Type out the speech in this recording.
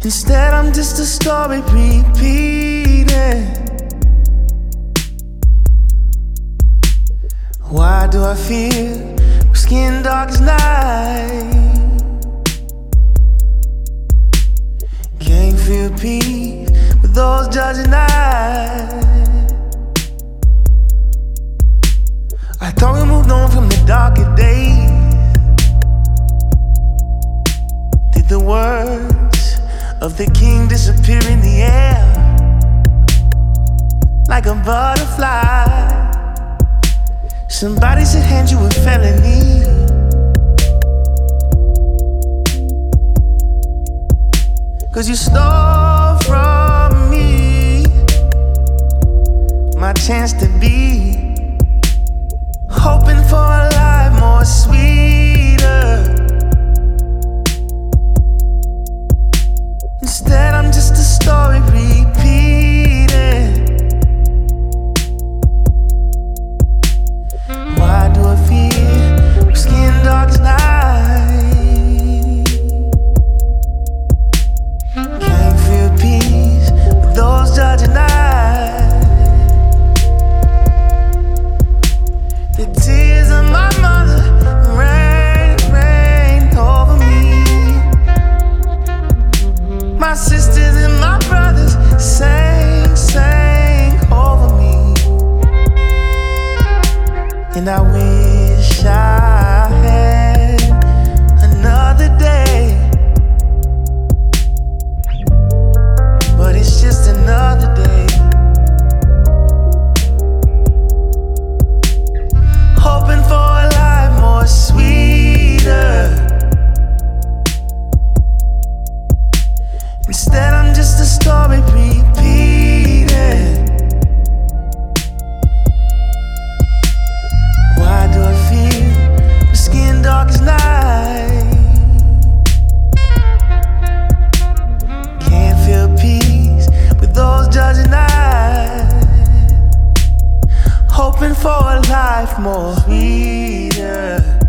Instead, I'm just a story repeating. Why do I feel skin dark as night? Can't feel peace with those judging eyes. I thought we moved on from the darker days. Did the words of the king disappear in the air like a butterfly? Somebody said hand you a felony. Cause you stole from me my chance to be, hoping for a life more sweeter. Instead, I'm just a story repeating. Why do I feel skin dark as night? Can't feel peace with those judging eyes. The tears of my mother rain over me. My sisters and my brothers sang over me. And I wish I had another day, but it's just another day. Hoping for a life more sweeter. Instead, I'm just a story repeating. Why do I feel the skin dark as night? Can't feel peace with those judging eyes. Hoping for a life more sweeter.